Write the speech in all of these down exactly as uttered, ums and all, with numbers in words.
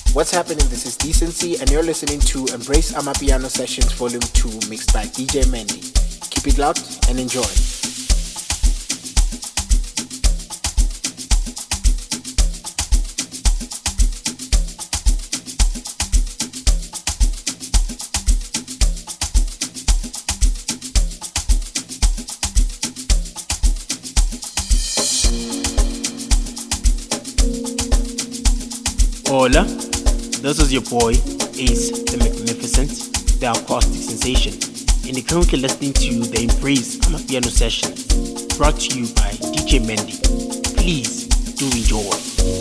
What's happening? This is Decency, and you're listening to Embrace Amapiano Sessions Volume two, mixed by D J Mandy. Keep it loud and enjoy. Hola, this is your boy, Ace the Magnificent, the acoustic sensation, and you're currently listening to the Embrace Amapiano Sessions, brought to you by D J Mandy. Please do enjoy.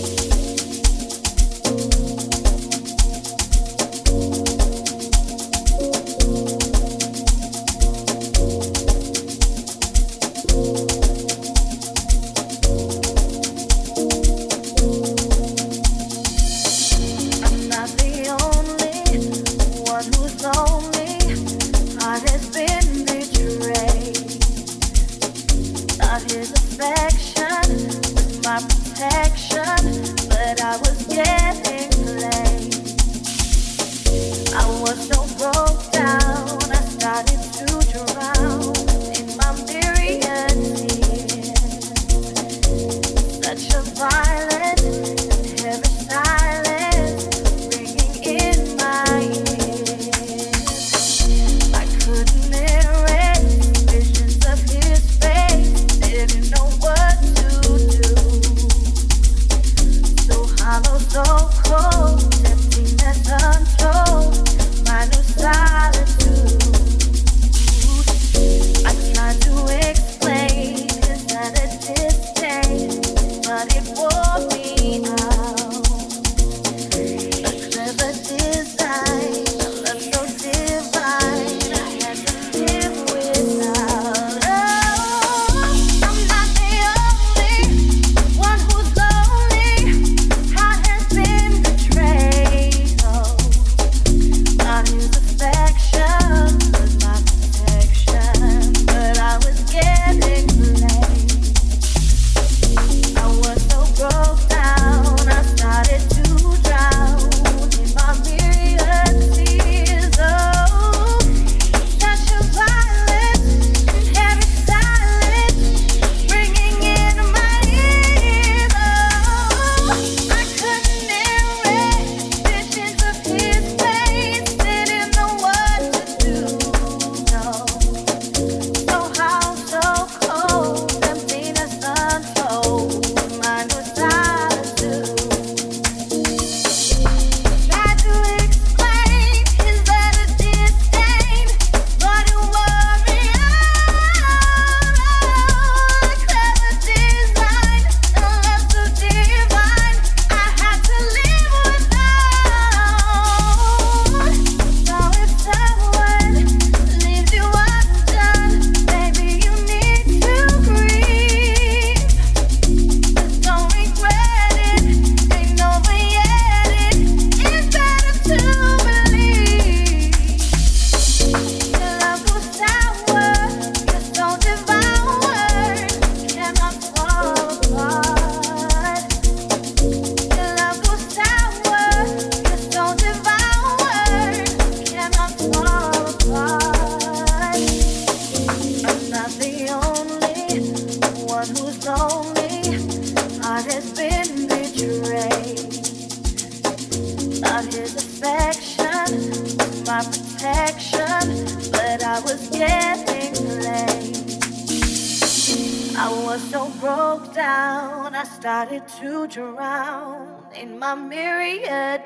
To drown in my myriad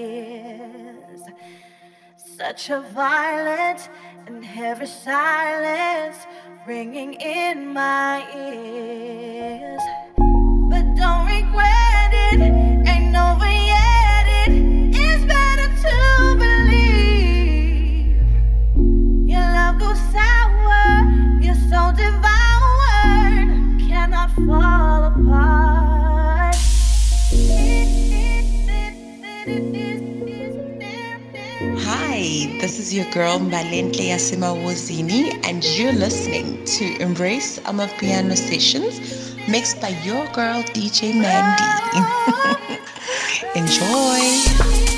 tears. Such a violent and heavy silence ringing in my ears. But don't regret it, ain't over yet. It is better to believe. Your love goes sour, your soul devoured, cannot fall apart. Hi, this is your girl Malentle Yasima Wozini, and you're listening to Embrace Amapiano Sessions, mixed by your girl D J Mandy. Enjoy!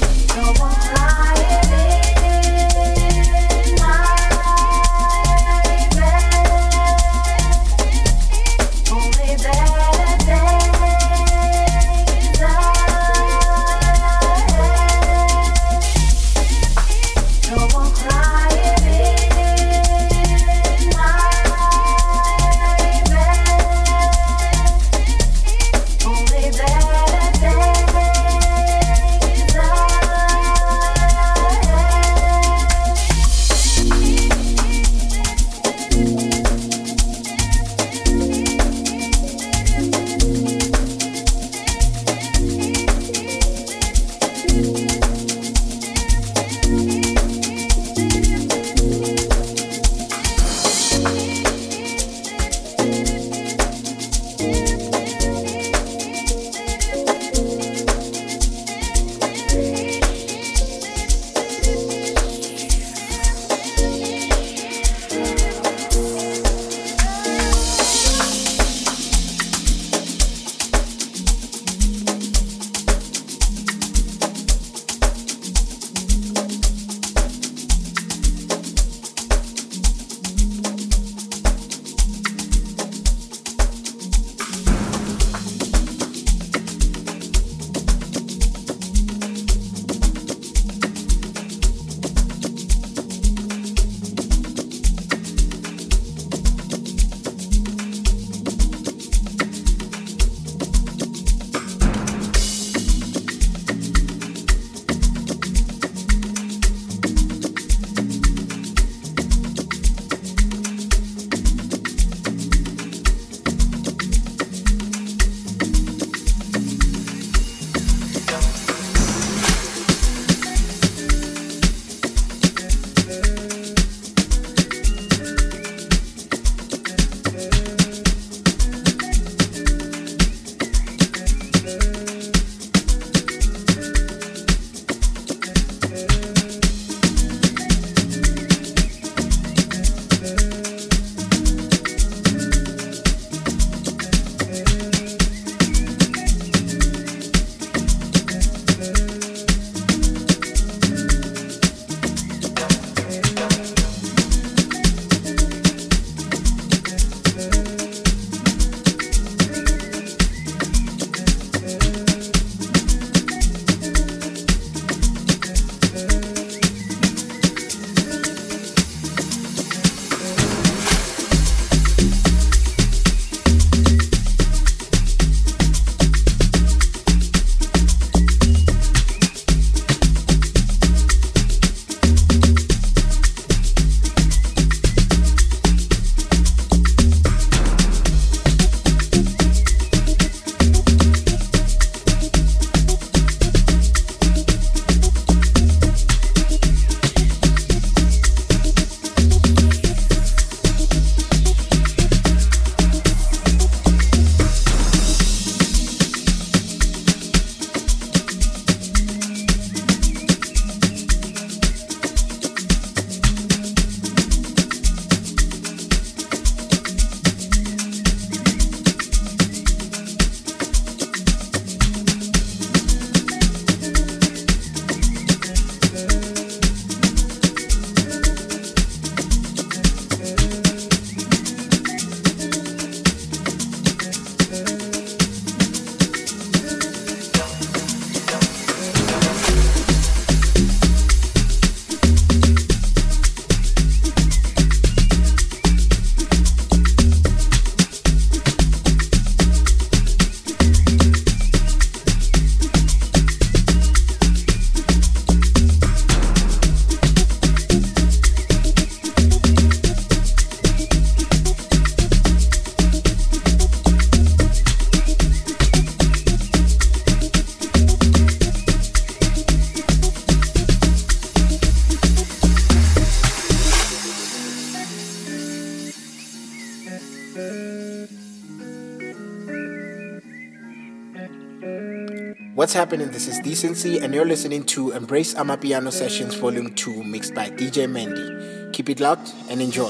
What's happening? This is Decency, and you're listening to Embrace Amapiano Sessions Volume two, mixed by D J Mendy. Keep it locked and enjoy.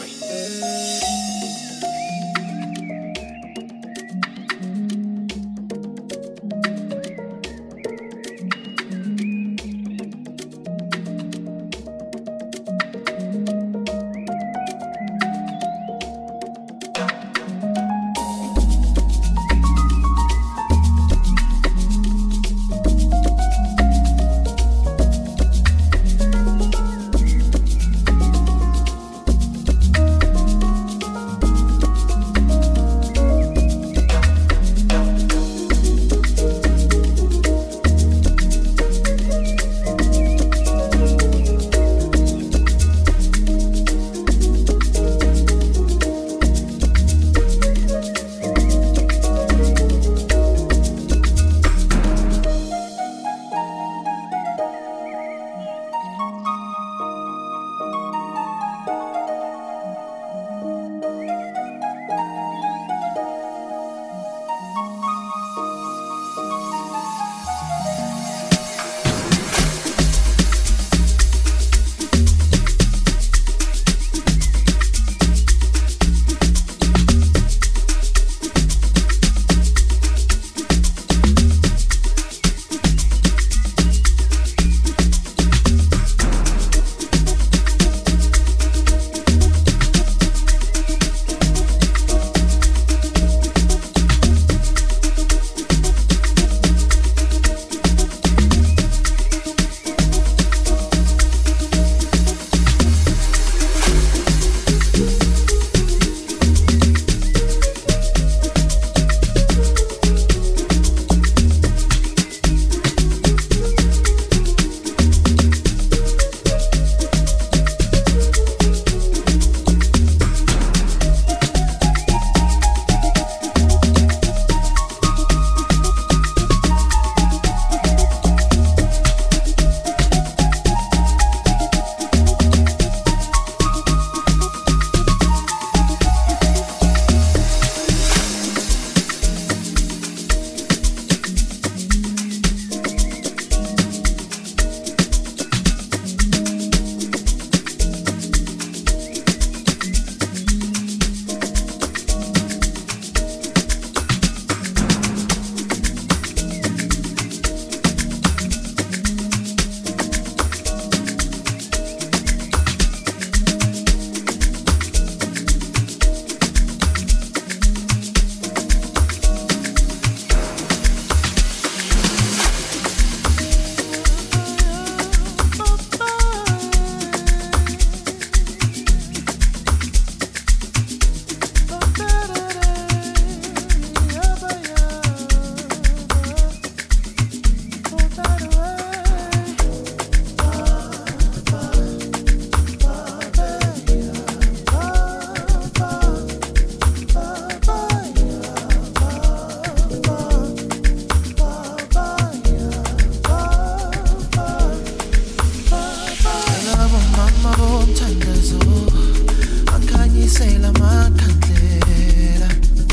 ngicela amakhandlela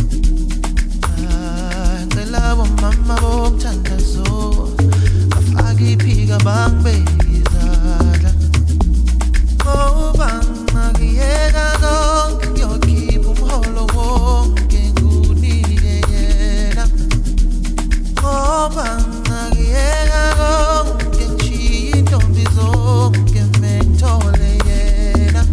Ah, ngicela bomama bomthandazo bafake iphika bangibeke izandla ngoba ngakuyeka konke ngiyokhipha umholo wonke ngikunike yena ngoba ngakuyeka konke ngishiye intombi zonke mengithole yena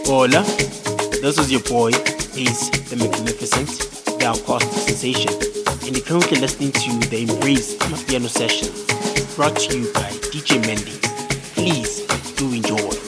Hola, this is your boy, Ace the Magnificent, the acoustic sensation, and you're currently listening to the Embrace Amapiano Session, brought to you by D J Mendy. Please do enjoy.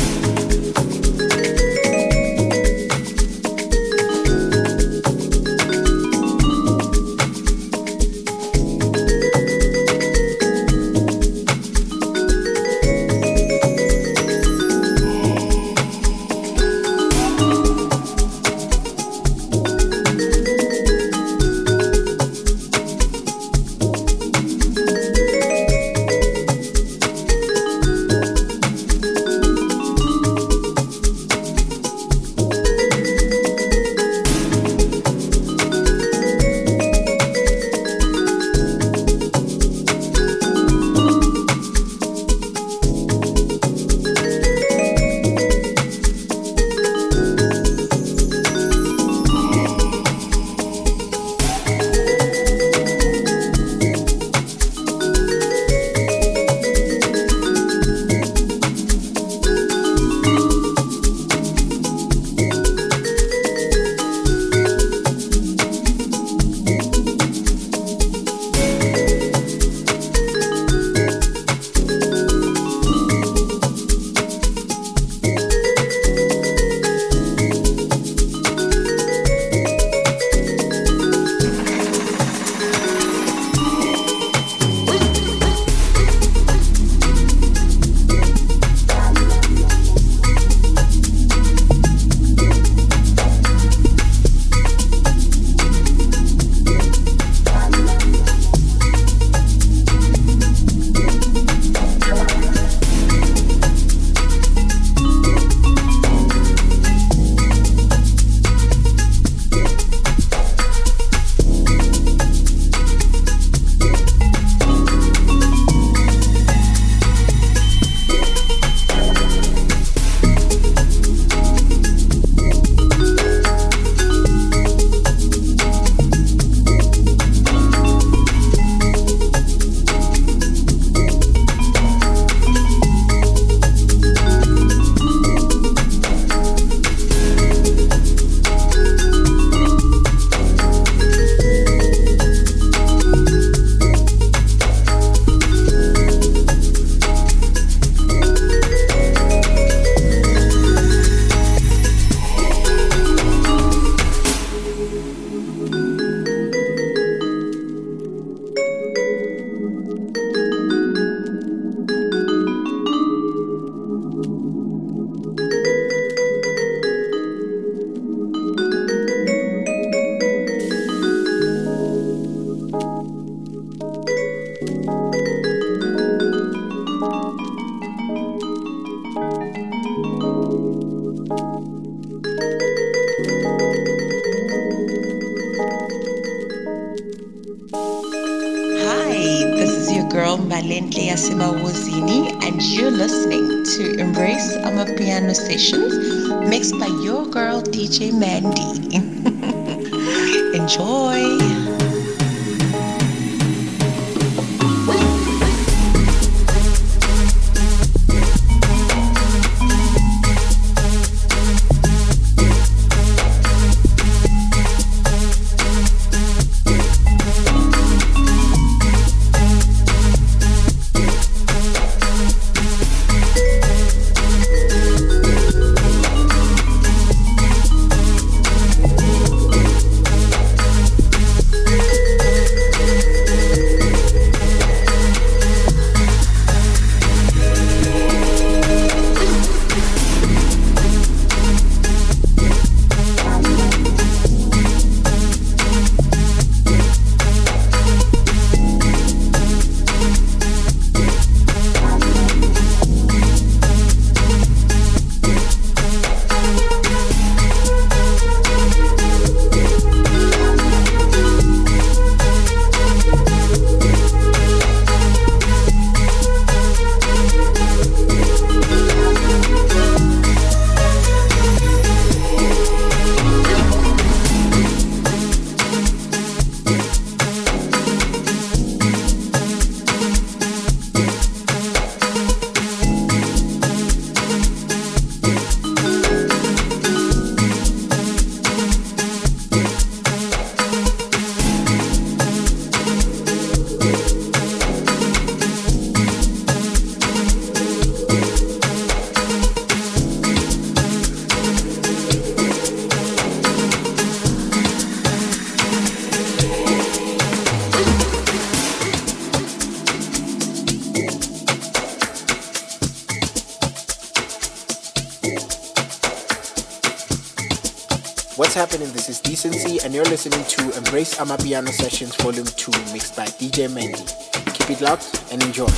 Mbalenhle Yasemawozini, and you're listening to Embrace Amapiano Sessions, mixed by your girl D J Mandy. Enjoy. What's happening? This is Decency, and you're listening to Embrace Amapiano Sessions Volume two, mixed by D J Mandy. Keep it locked and enjoy.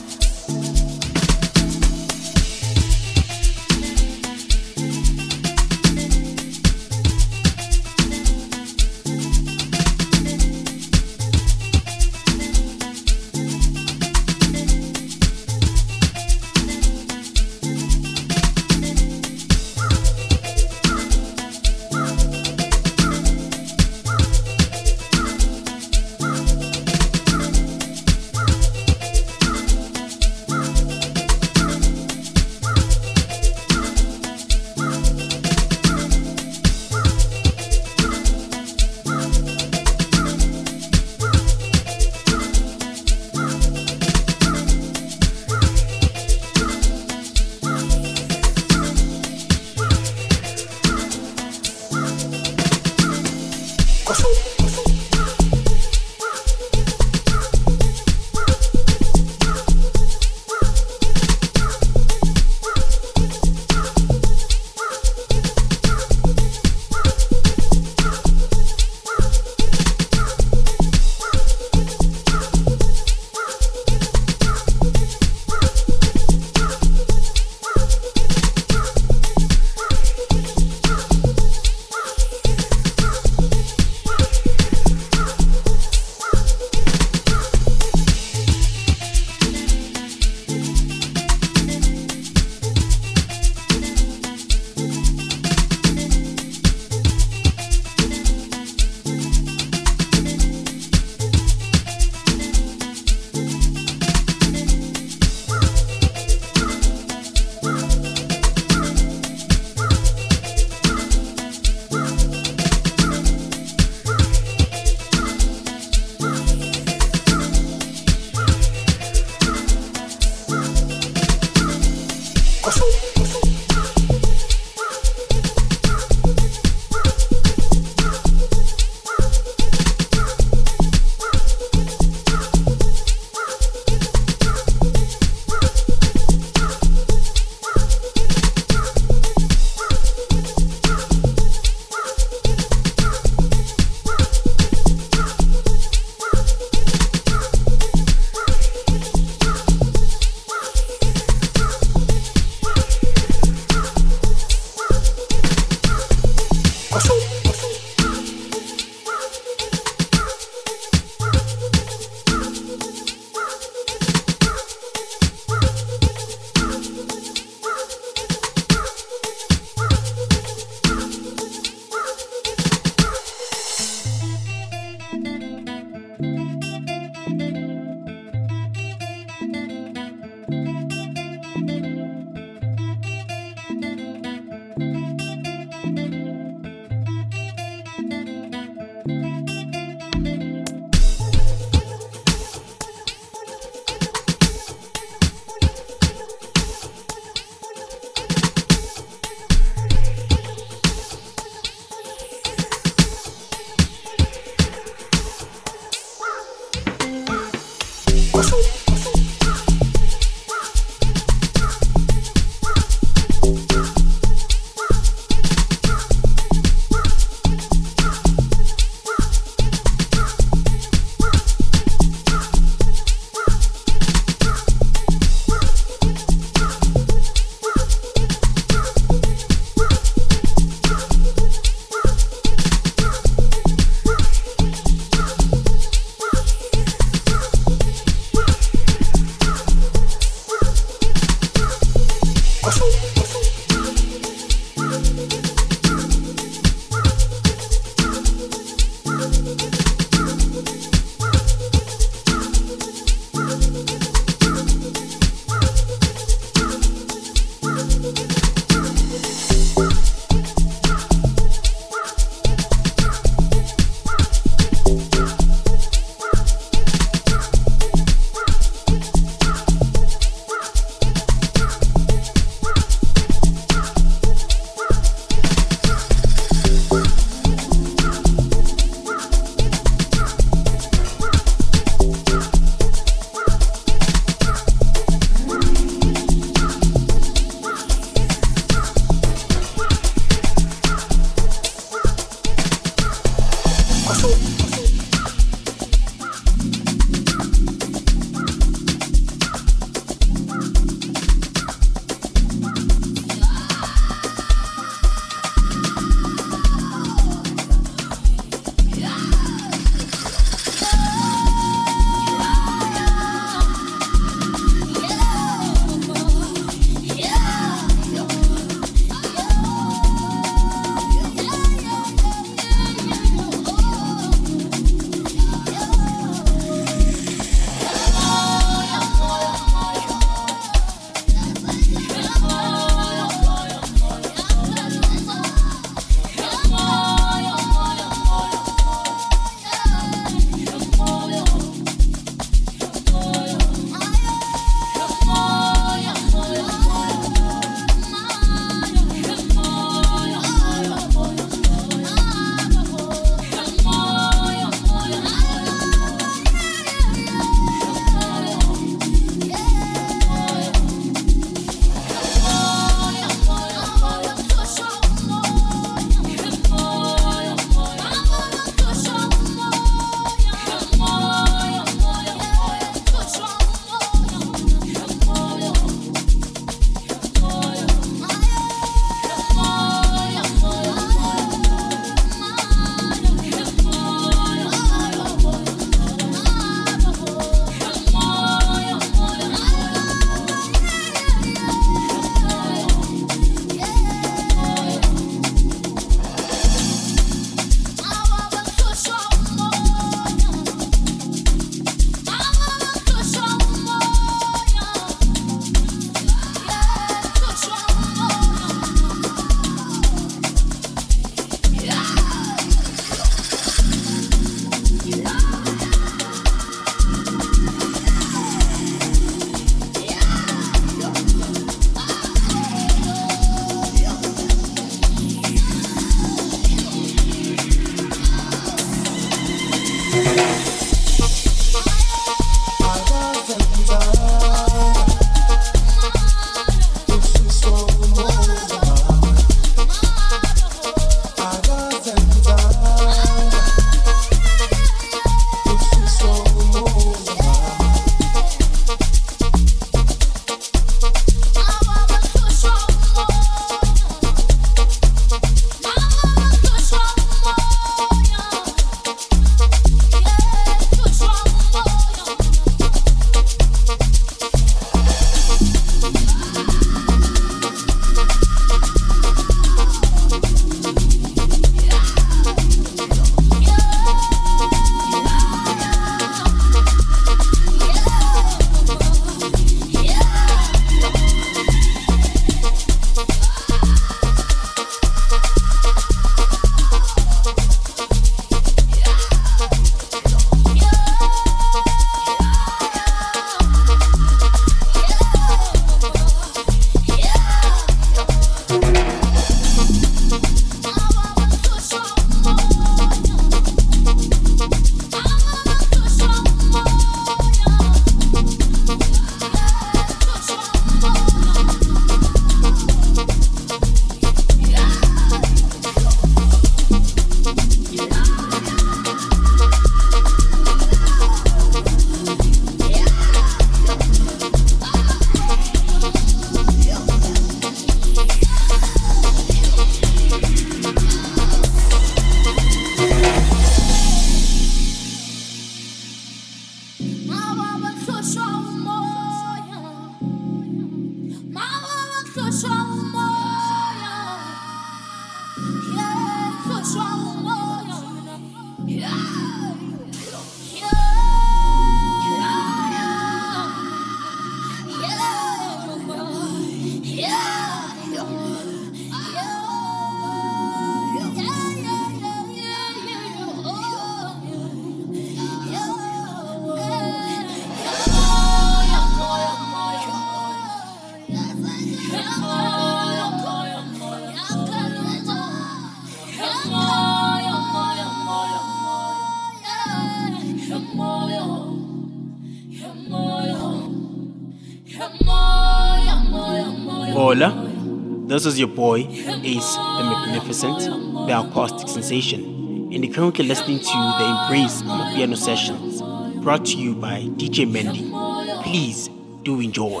Hola, this is your boy, Ace the Magnificent, the acoustic sensation, and you're currently listening to the Embrace Amapiano Sessions, brought to you by D J Mendy. Please do enjoy.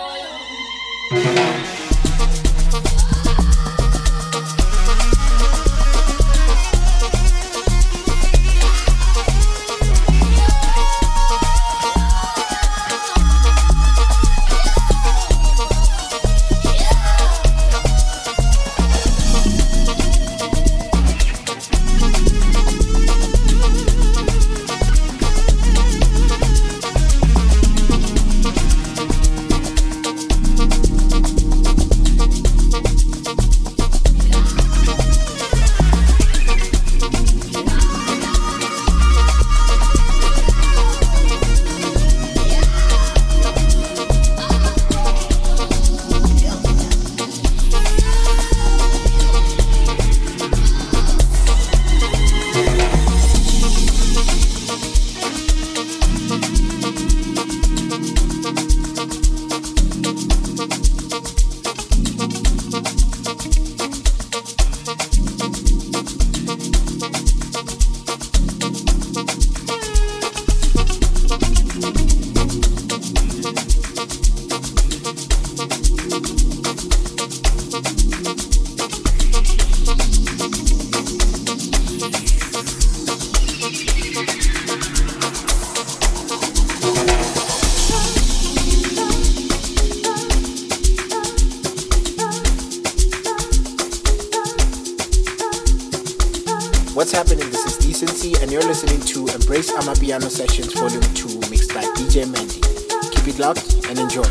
What's happening? This is Decency, and you're listening to Embrace Amapiano Sessions Volume two, mixed by D J Mendy. Keep it locked and enjoy.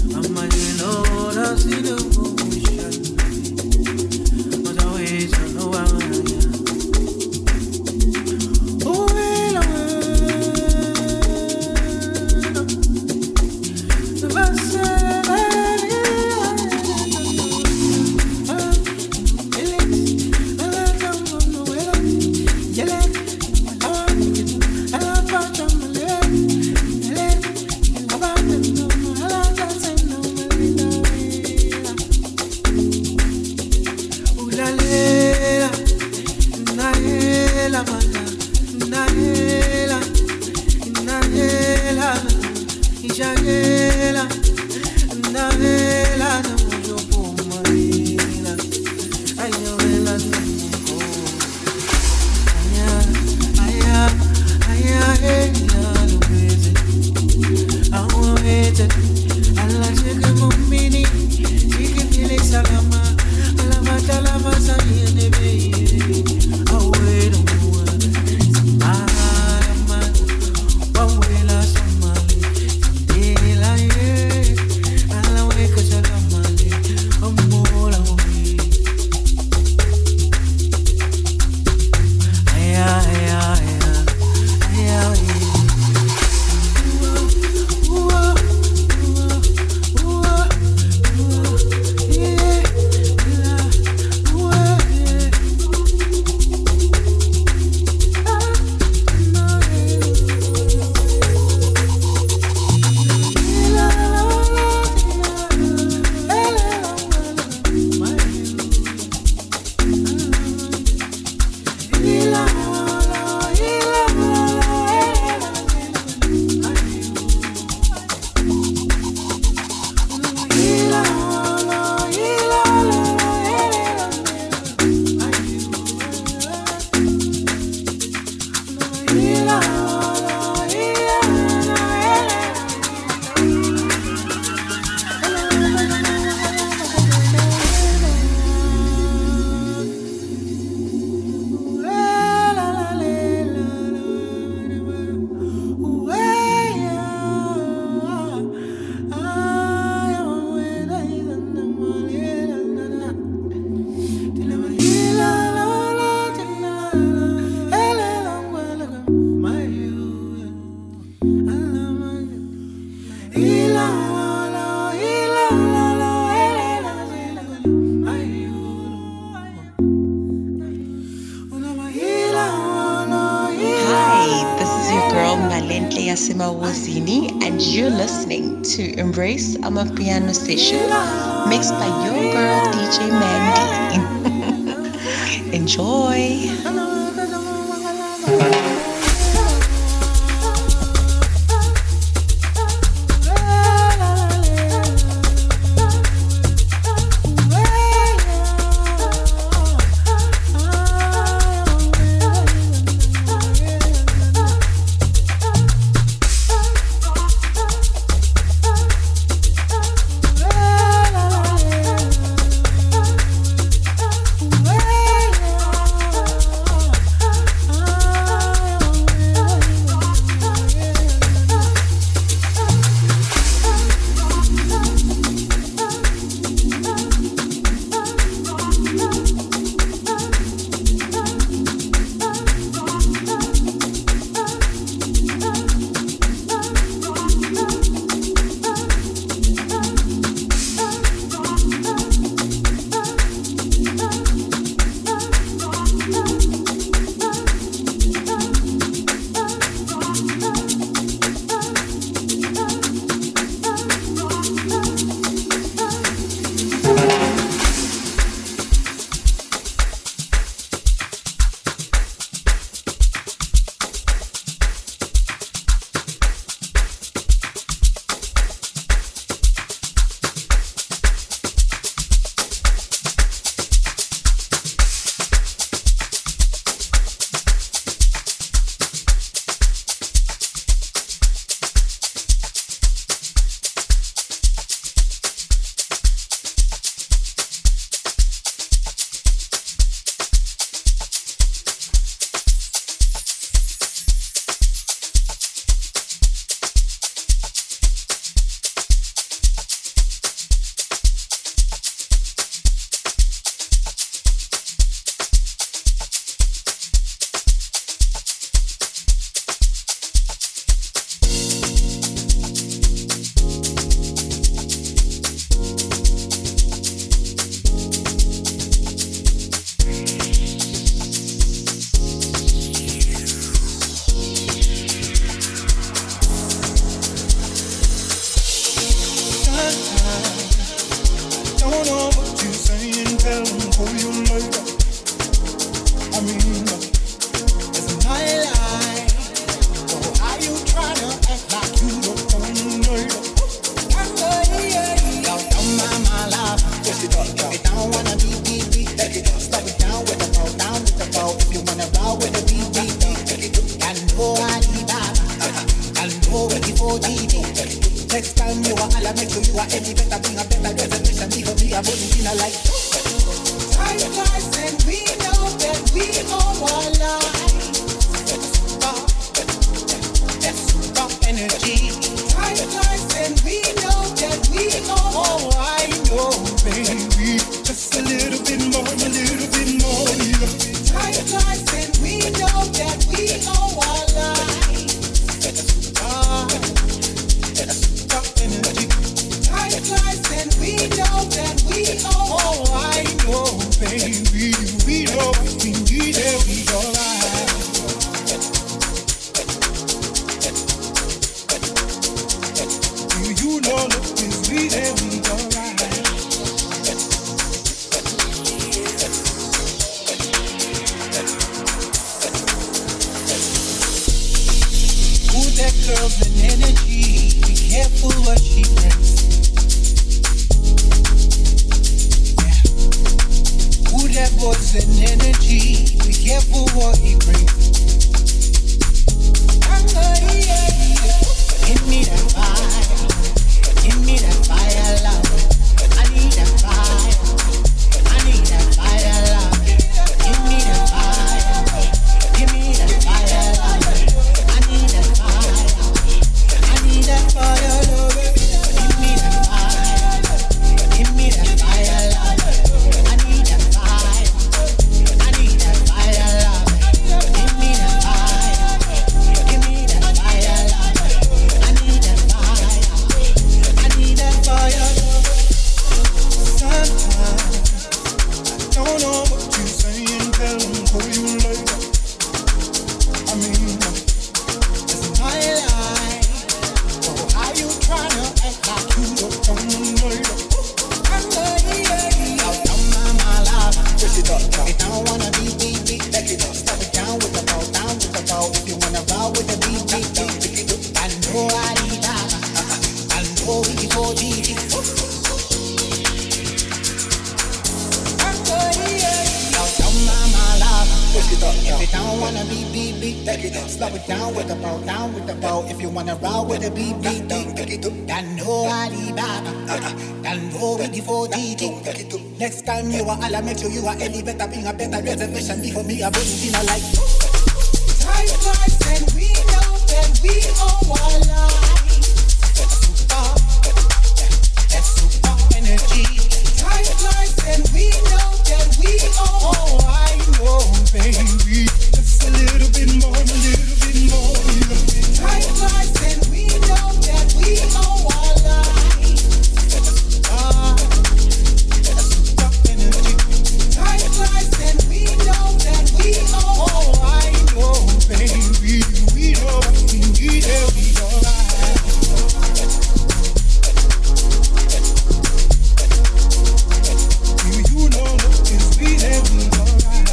I know Simawozini, and you're listening to Embrace Amapiano Session, mixed by your girl D J Mandy. Enjoy. are any better, bring a better reservation. Even me, I wouldn't feel like. Time flies and we know that we owe our lives. That's super energy. Time flies and we know that we owe. Oh, I know, baby. Just a little bit more, a little bit more. Time flies and we know that we owe our lives. Ah, that's super energy. Time flies and we know that we owe. Oh, I know, baby. We know we need it. We alright. Do you know that we need it? We alright. That girl's an energy, be careful what she brings. Yeah. Ooh, that boy's an energy, be careful what he brings. Give me that fire, give me that fire, love. I need that fire, I need that fire, love. Give me that fire, give me that fire, love. I need that fire. I need that fire, love. Give me that fire. Give me that fire, love. I need that fire. I need that fire, love. Give me that fire. Give me that fire, love. I need that fire. I need that fire, love. Sometimes I don't know what you're saying. Tell them call you later. I mean, it's my life. Oh, how you tryna act like you don't know later? I'm like, out down my my life. Push it up, if I don't wanna be beat, beat, back it up. Stop it down with the ball, down with the ball. If you wanna roll with the beat, beat, beat, pick it up. I know I need that. I know we for G D. If you don't wanna be beat, beat, take it up. Slow it down with the ball, down with the ball. If you wanna roll with the beat, beat, beat, take it up. That know I need that. That know we before D D. Next time you are, I'll make sure you are elevator, bring a better reservation. Before me, I wouldn't feel like. Time flies and we know that we owe our lives. That's super, that's super energy. Time flies and we know that we owe. Oh, I know, baby. Just a little bit more, a little bit more. Time flies and we know that we owe our lives. Ah, that's super energy. Time flies and we know that we owe. Oh, I know, baby. We know we need it. We alright. Do you know that it's we there? We alright.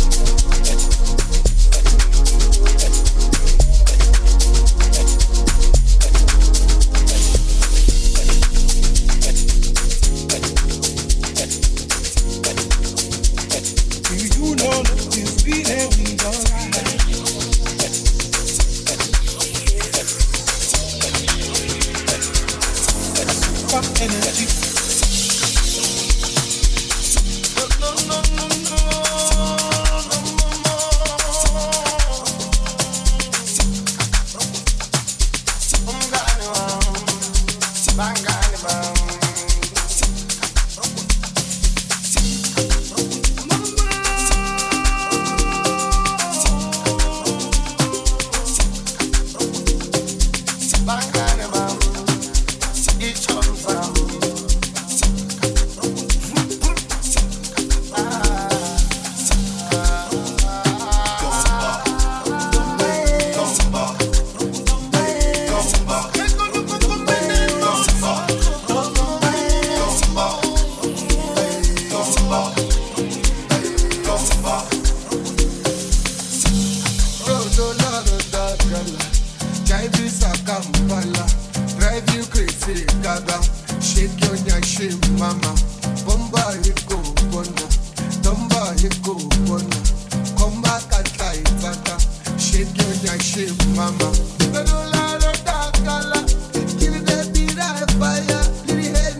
Energy. No, no, no, no, mama.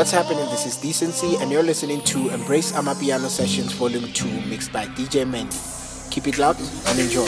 What's happening? This is Decency, and you're listening to Embrace Amapiano Sessions Volume two, mixed by D J Mandy. Keep it locked and enjoy.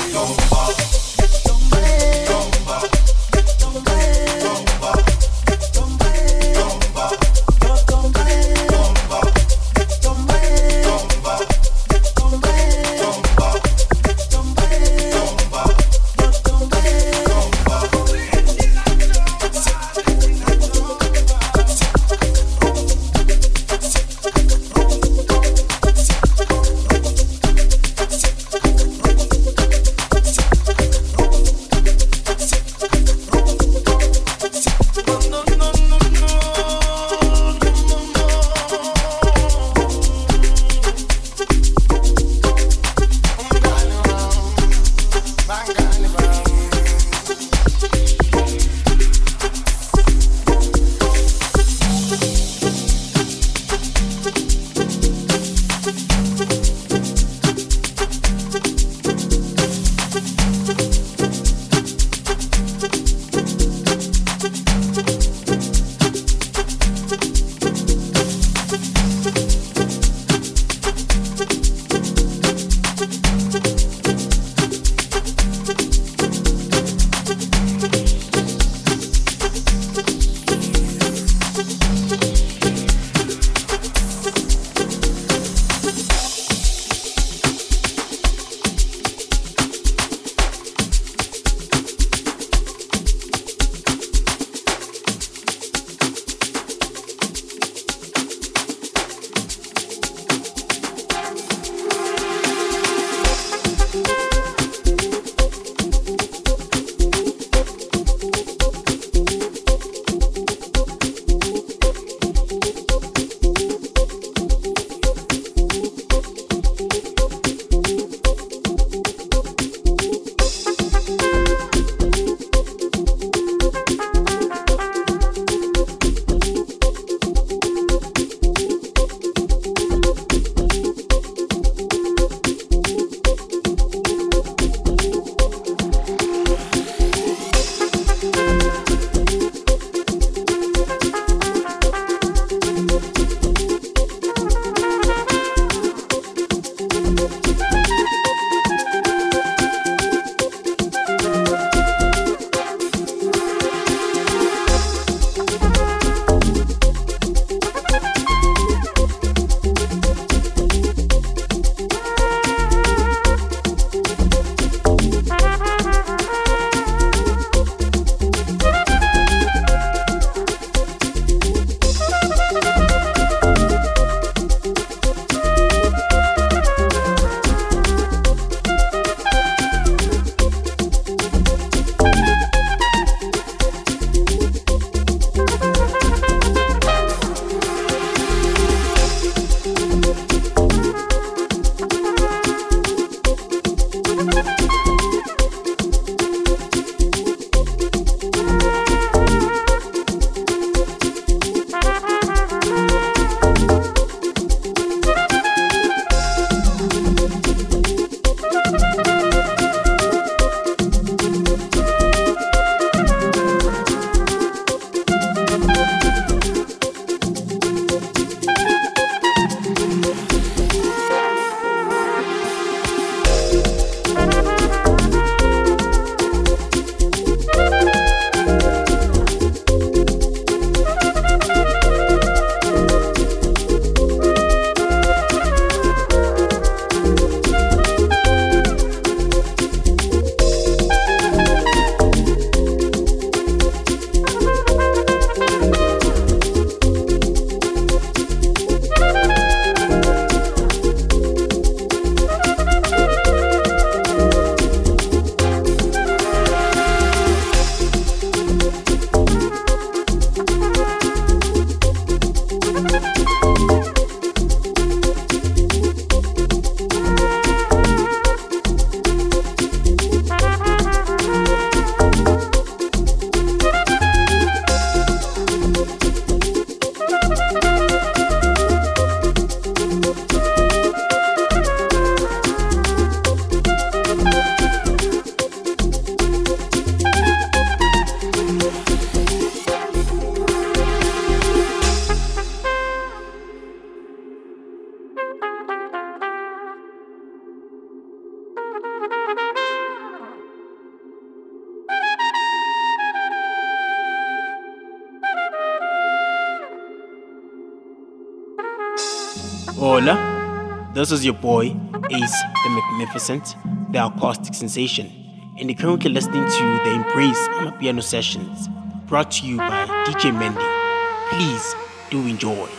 Thank you. Hola, this is your boy, Ace the Magnificent, the acoustic sensation, and you're currently listening to the Embrace Amapiano Sessions, brought to you by D J Mendy. Please do enjoy.